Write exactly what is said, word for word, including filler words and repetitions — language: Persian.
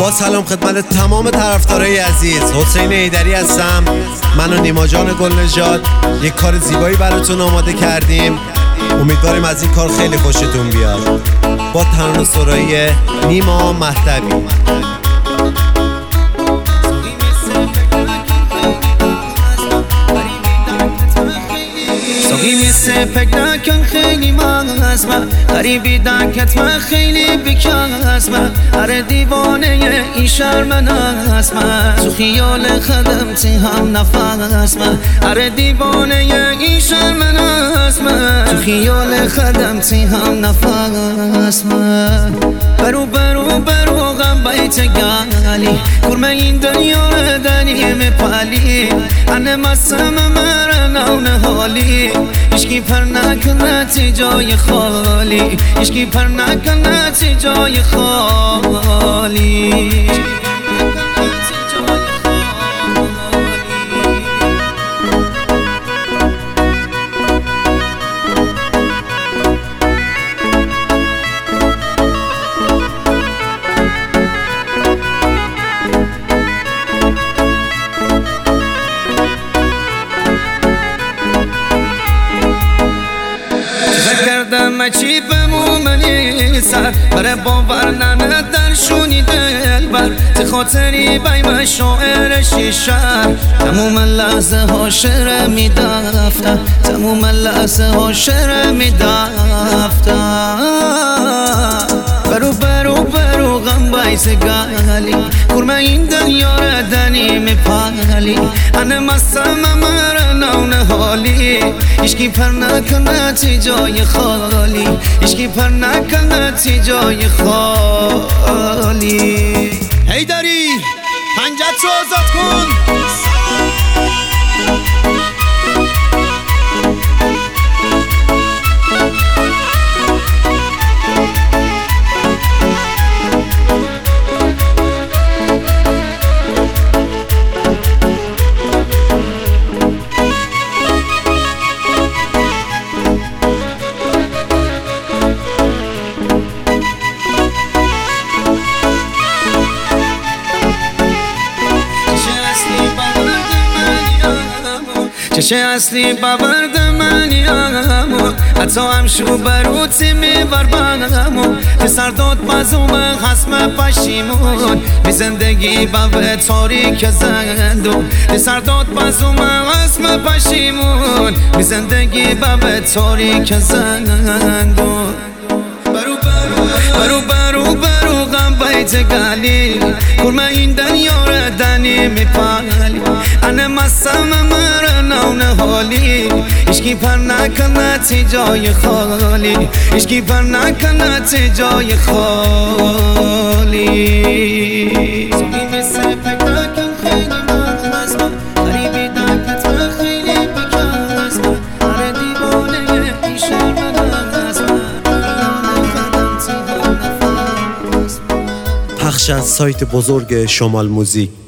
با سلام خدمت تمام طرفدارای عزیز، حسین حیدری هستم. من و نیما جان گلنژاد یک کار زیبایی براتون آماده کردیم. امیدواریم از این کار خیلی خوشتون بیاد. با ترانه‌سرایی نیما مهدوی. ساقی فکر نکن خیلی من از من غریبی دکت من خیلی بیکن از من هر دیوانه این شهر من از من تو خیال خدم تی هم نفس من هر دیوانه این شهر من از من تو خیال خدم تی هم نفس من برو برو برو غم بیت گلی کرمه این دنیا دنیم پالی انه مسم مرن اون حالی اشکی پر نکنه تی جای خالی اشکی پر نکنه تی جای خالی کردم چی بمومنی سر بره باور ننه در شونی دل بر تی خاطری بیم شاعر شیشر تموم لحظه ها شعر می دفتر تموم لحظه ها شعر می دفتر برو برو برو غم بایز گلی کرمه این دنیا را دنی می پالی انه مستم مرن اون حالی اشکی پر نکنه تی جای خالی اشکی پر نکنه تی جای خالی حیدری پنجت رو آزاد کن. چشه اصلی باورد منی آمو حتی هم شو بروتی میبر بانمو که سرداد بازوم خسم پشیمون بی زندگی به تاریک زندون که سرداد بازوم خسم پشیمون بی زندگی به تاریک زندون برو برو برو برو غم بیت گلی کرمه این دنیا را دنی میپالی انه مستم مرن اون حالی اشکی پر نکنه تی جای خالی اشکی پر نکنه تی جای خالی سوگی مثل فکر نکن خیلی من از من غریبی دکت من خیلی بکن از من هر دیوانه این شهر من از من پخش از سایت بزرگ شمال موزیک.